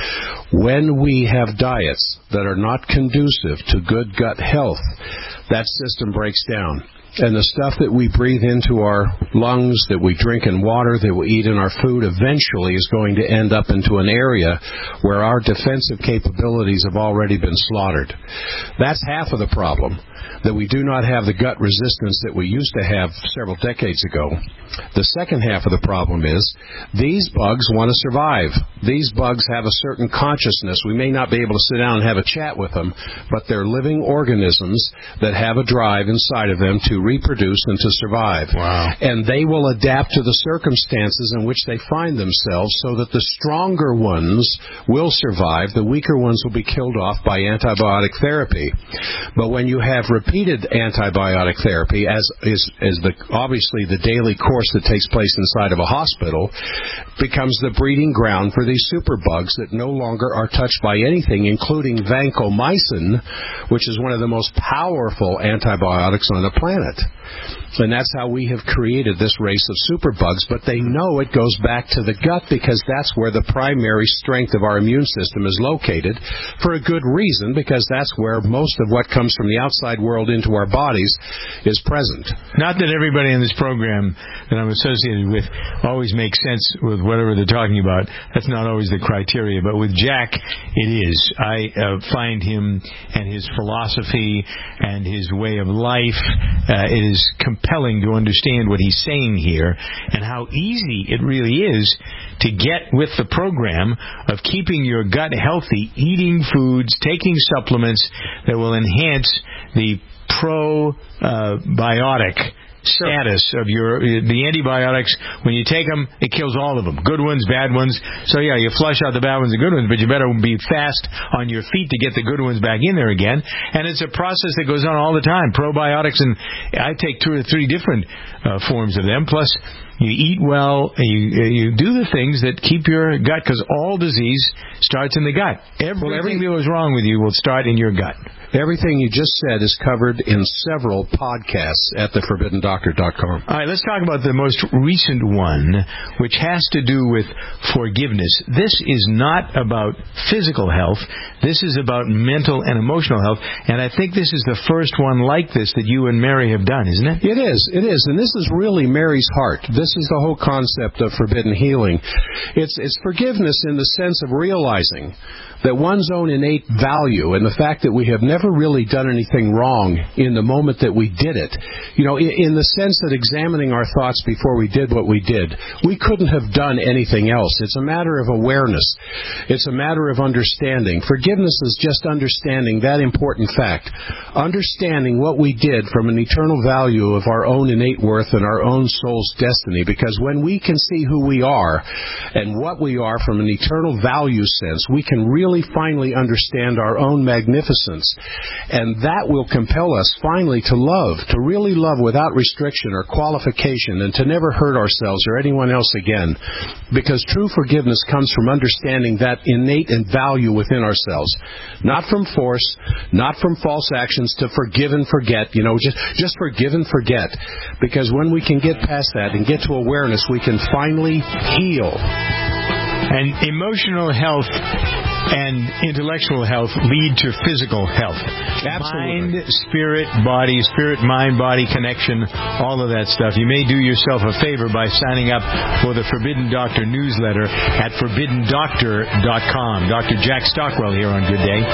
When we have diets that are not conducive to good gut health, that system breaks down. And the stuff that we breathe into our lungs, that we drink in water, that we eat in our food, eventually is going to end up into an area where our defensive capabilities have already been slaughtered. That's half of the problem, that we do not have the gut resistance that we used to have several decades ago. The second half of the problem is these bugs want to survive. These bugs have a certain consciousness. We may not be able to sit down and have a chat with them, but they're living organisms that have a drive inside of them to reproduce and to survive. Wow. And they will adapt to the circumstances in which they find themselves so that the stronger ones will survive. The weaker ones will be killed off by antibiotic therapy. But when you have repeated antibiotic therapy, as is, is the, obviously the daily course that takes place inside of a hospital, becomes the breeding ground for these superbugs that no longer are touched by anything, including vancomycin, which is one of the most powerful antibiotics on the planet. And that's how we have created this race of superbugs, but they know it goes back to the gut because that's where the primary strength of our immune system is located, for a good reason, because that's where most of what comes from the outside world into our bodies is present. Not that everybody in this program that I'm associated with always makes sense with whatever they're talking about. That's not always the criteria, but with Jack, it is. I uh, find him and his philosophy and his way of life, uh, it is compelling to understand what he's saying here and how easy it really is to get with the program of keeping your gut healthy, eating foods, taking supplements that will enhance the probiotic status of your the antibiotics. When you take them, it kills all of them, good ones, bad ones. So yeah, you flush out the bad ones and good ones, but you better be fast on your feet to get the good ones back in there again. And it's a process that goes on all the time. Probiotics, and I take two or three different uh, forms of them. Plus, you eat well, and you you do the things that keep your gut, because all disease starts in the gut. Everything well, every, that was wrong with you will start in your gut. Everything you just said is covered in several podcasts at the forbidden doctor dot com. All right, let's talk about the most recent one, which has to do with forgiveness. This is not about physical health. This is about mental and emotional health, and I think this is the first one like this that you and Mary have done, isn't it? It is. It is, and this is really Mary's heart. This is the whole concept of forbidden healing. It's, it's forgiveness in the sense of realizing that one's own innate value and the fact that we have never really done anything wrong in the moment that we did it. You know, in, in the sense that examining our thoughts before we did what we did, we couldn't have done anything else. It's a matter of awareness. It's a matter of understanding. Forgiveness is just understanding that important fact. Understanding what we did from an eternal value of our own innate worth and our own soul's destiny. Because when we can see who we are and what we are from an eternal value sense, we can really really finally understand our own magnificence. And that will compel us finally to love, to really love without restriction or qualification, and to never hurt ourselves or anyone else again. Because true forgiveness comes from understanding that innate and value within ourselves. Not from force, not from false actions to forgive and forget, you know, just, just forgive and forget. Because when we can get past that and get to awareness, we can finally heal. And emotional health and intellectual health lead to physical health. Absolutely. Mind, spirit, body, spirit, mind, body connection, all of that stuff. You may do yourself a favor by signing up for the Forbidden Doctor newsletter at forbidden doctor dot com. Doctor Jack Stockwell here on Good Day.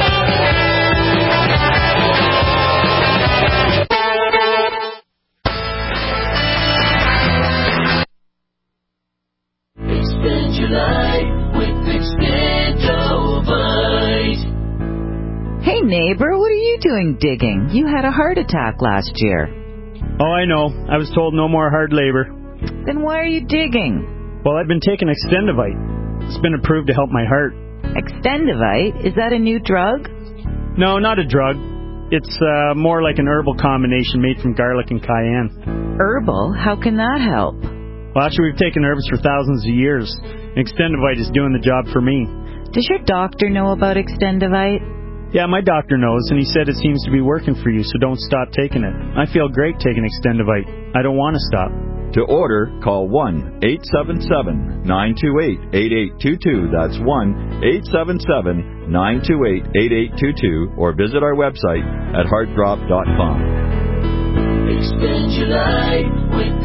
Extend your life with Extendovite. Hey neighbor, what are you doing digging? You had a heart attack last year. Oh, I know. I was told no more hard labor. Then why are you digging? Well, I've been taking Extendovite. It's been approved to help my heart. Extendovite? Is that a new drug? No, not a drug. It's uh, more like an herbal combination made from garlic and cayenne. Herbal? How can that help? Well, actually, we've taken herbs for thousands of years. Extendovite is doing the job for me. Does your doctor know about Extendovite? Yeah, my doctor knows, and he said it seems to be working for you, so don't stop taking it. I feel great taking Extendovite. I don't want to stop. To order, call one eight seven seven, nine two eight, eight eight two two. That's one eight seven seven, nine two eight, eight eight two two, or visit our website at heart drop dot com. Extend your life with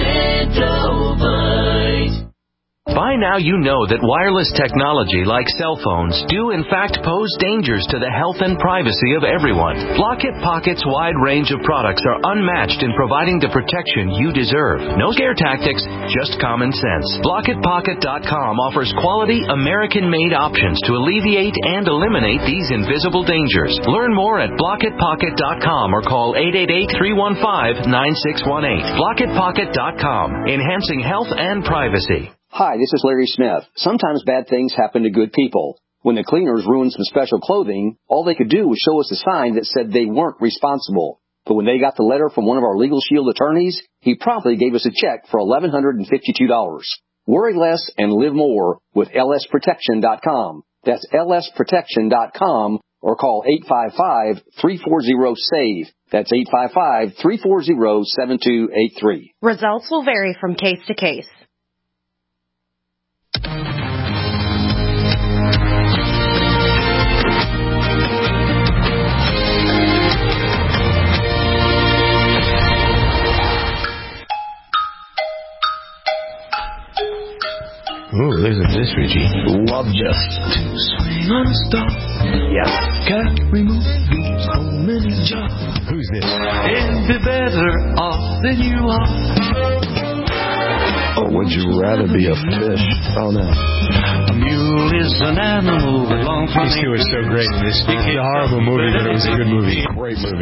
Extendovite. By now you know that wireless technology like cell phones do in fact pose dangers to the health and privacy of everyone. Blockit Pocket's wide range of products are unmatched in providing the protection you deserve. No scare tactics, just common sense. Blockit Pocket dot com offers quality American-made options to alleviate and eliminate these invisible dangers. Learn more at Blockit Pocket dot com or call eight eight eight, three one five, nine six one eight. Blockit Pocket dot com, enhancing health and privacy. Hi, this is Larry Smith. Sometimes bad things happen to good people. When the cleaners ruined some special clothing, all they could do was show us a sign that said they weren't responsible. But when they got the letter from one of our Legal Shield attorneys, he promptly gave us a check for eleven fifty-two dollars. Worry less and live more with L S protection dot com. That's L S protection dot com or call eight five five, three four zero, S A V E. That's eight five five, three four zero, seven two eight three. Results will vary from case to case. Oh, there's a this, Richie. Love just to swing on a star. Yes. Can't remove so many jobs. Who's this? And be better off than you are. Or would you rather be a fish? Oh, no. A mule is an animal belong from These two are so great in this. It's a horrible movie, but it was a good movie. Great movie.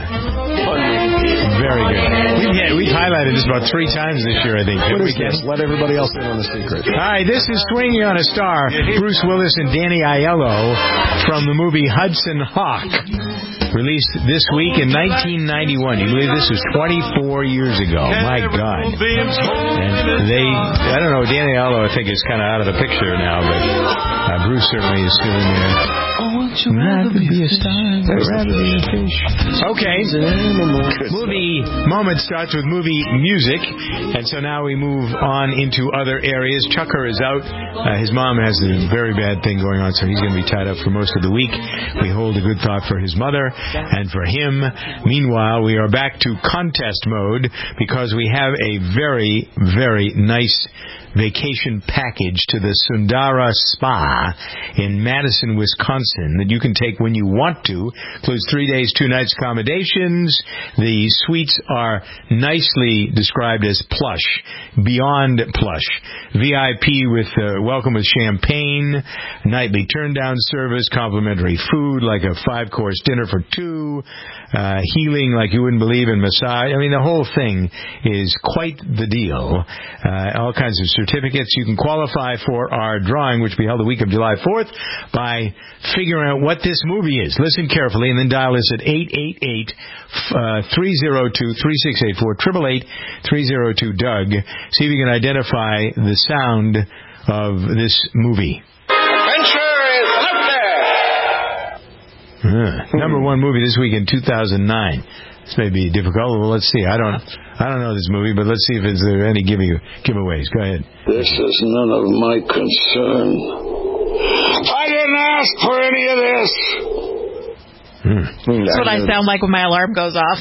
Very good. We've, had, we've highlighted this about three times this year, I think. What is this? Let everybody else in on the secret. Hi, this is Swinging on a Star. Bruce Willis and Danny Aiello from the movie Hudson Hawk. Released this week in nineteen ninety-one. You believe this was twenty-four years ago. My God. And they, I don't know, Danny Aiello I think is kind of out of the picture now, but uh, Bruce certainly is still in there. Rather be a star, rather be a fish. Okay. Movie moment starts with movie music, and so now we move on into other areas. Chucker is out. Uh, his mom has a very bad thing going on, so he's going to be tied up for most of the week. We hold a good thought for his mother and for him. Meanwhile, we are back to contest mode because we have a very, very nice vacation package to the Sundara Spa in Madison, Wisconsin that you can take when you want to. Includes three days, two nights accommodations. The suites are nicely described as plush, beyond plush. V I P with uh, welcome with champagne, nightly turn-down service, complimentary food like a five-course dinner for to uh, healing like you wouldn't believe in massage. I mean, the whole thing is quite the deal. Uh, all kinds of certificates. You can qualify for our drawing, which will be held the week of July fourth, by figuring out what this movie is. Listen carefully and then dial us at eight eight eight, three oh two, three six eight four, eight eight eight, three oh two, Doug. See if you can identify the sound of this movie. Adventure is out there! Uh, number one movie this week in two thousand nine. This may be difficult. Well, let's see. I don't I don't know this movie, but let's see if there's any give you, giveaways. Go ahead. This is none of my concern. I didn't ask for any of this. Hmm. That's what I sound like when my alarm goes off.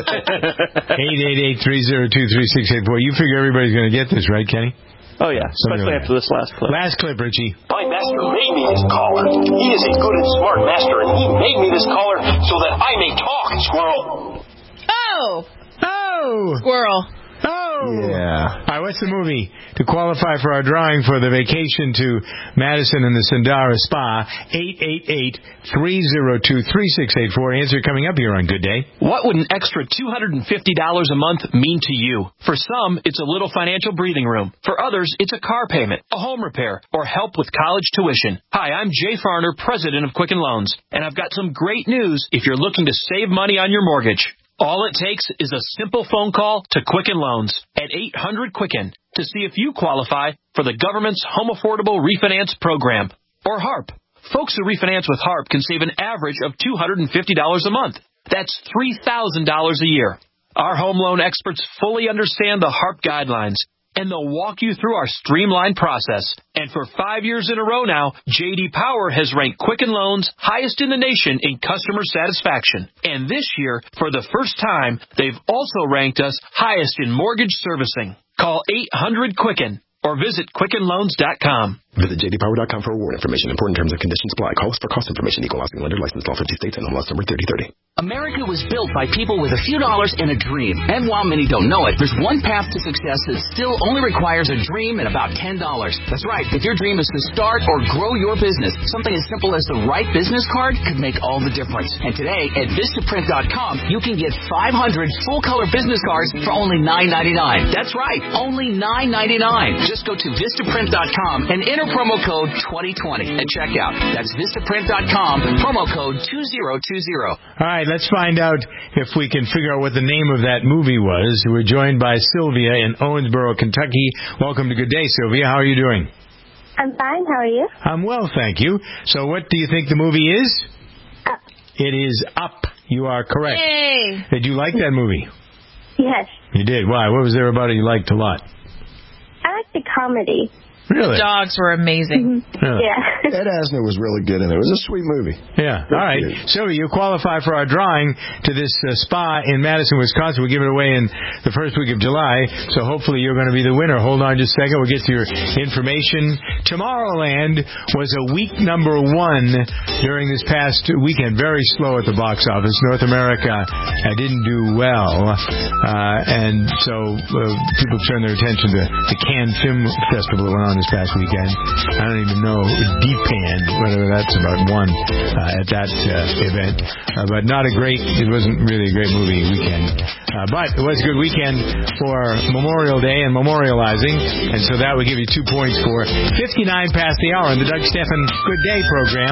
eight eight eight, three oh two, three six eight four. You figure everybody's going to get this, right, Kenny? Oh, yeah, especially like after this last clip. Last clip, Richie. My master made me this collar. He is a good and smart master, and he made me this collar so that I may talk, squirrel. Oh! Oh! Squirrel. Oh! Yeah. All right, what's the movie? To qualify for our drawing for the vacation to Madison and the Sundara Spa, eight eight eight, three oh two, three six eight four. Answer coming up here on Good Day. What would an extra two hundred fifty dollars a month mean to you? For some, it's a little financial breathing room. For others, it's a car payment, a home repair, or help with college tuition. Hi, I'm Jay Farner, president of Quicken Loans, and I've got some great news if you're looking to save money on your mortgage. All it takes is a simple phone call to Quicken Loans at eight hundred Quicken to see if you qualify for the government's Home Affordable Refinance Program, or HARP. Folks who refinance with HARP can save an average of two hundred fifty dollars a month. That's three thousand dollars a year. Our home loan experts fully understand the HARP guidelines, and they'll walk you through our streamlined process. And for five years in a row now, J D Power has ranked Quicken Loans highest in the nation in customer satisfaction. And this year, for the first time, they've also ranked us highest in mortgage servicing. Call eight hundred Quicken or visit quicken loans dot com. Visit j d power dot com for award information. Important terms and conditions apply. Call us for cost information. Equal housing lender. Licensed all fifty states and home loss number thirty thirty. America was built by people with a few dollars and a dream. And while many don't know it, there's one path to success that still only requires a dream and about ten dollars. That's right. If your dream is to start or grow your business, something as simple as the right business card could make all the difference. And today at Vistaprint dot com, you can get five hundred full-color business cards for only nine ninety-nine. That's right. Only nine ninety-nine. Just go to Vistaprint dot com and enter promo code twenty twenty at checkout. That's Vistaprint dot com, promo code two zero two zero. All right, let's find out if we can figure out what the name of that movie was. We're joined by Sylvia in Owensboro, Kentucky. Welcome to Good Day, Sylvia. How are you doing? I'm fine. How are you? I'm well, thank you. So what do you think the movie is? Up. It is Up. You are correct. Yay! Did you like that movie? Yes. You did? Why? What was there about it you liked a lot? I like the comedy. Really? The dogs were amazing. Mm-hmm. Yeah. yeah. Ed Asner was really good in it. It was a sweet movie. Yeah. All right. So you qualify for our drawing to this uh, spa in Madison, Wisconsin. We'll give it away in the first week of July. So hopefully you're going to be the winner. Hold on just a second. We'll get to your information. Tomorrowland was a week number one during this past weekend. Very slow at the box office. North America uh, didn't do well. Uh, and so uh, people turned their attention to the Cannes Film Festival that went on this past weekend. I don't even know Deep Pan, whether that's about one uh, at that uh, event. Uh, but not a great, it wasn't really a great movie weekend. Uh, but it was a good weekend for Memorial Day and memorializing. And so that would give you two points for fifty-nine past the hour on the Doug Stephan Good Day program.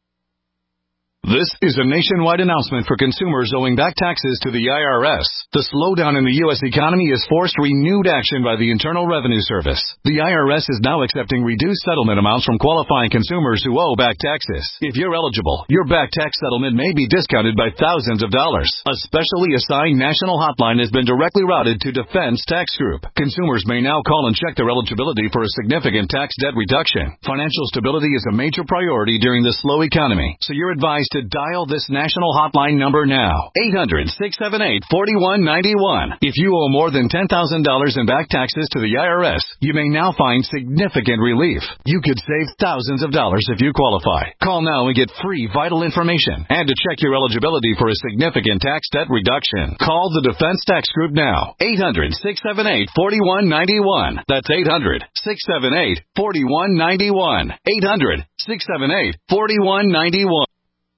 This is a nationwide announcement for consumers owing back taxes to the I R S. The slowdown in the U S economy has forced renewed action by the Internal Revenue Service. The I R S is now accepting reduced settlement amounts from qualifying consumers who owe back taxes. If you're eligible, your back tax settlement may be discounted by thousands of dollars. A specially assigned national hotline has been directly routed to Defense Tax Group. Consumers may now call and check their eligibility for a significant tax debt reduction. Financial stability is a major priority during the slow economy, so you're advised to dial this national hotline number now. eight hundred, six seven eight, four one nine one. If you owe more than ten thousand dollars in back taxes to the I R S, you may now find significant relief. You could save thousands of dollars if you qualify. Call now and get free vital information and to check your eligibility for a significant tax debt reduction. Call the Defense Tax Group now. eight hundred, six seven eight, four one nine one. That's eight hundred, six seven eight, four one nine one. eight hundred, six seven eight, four one nine one.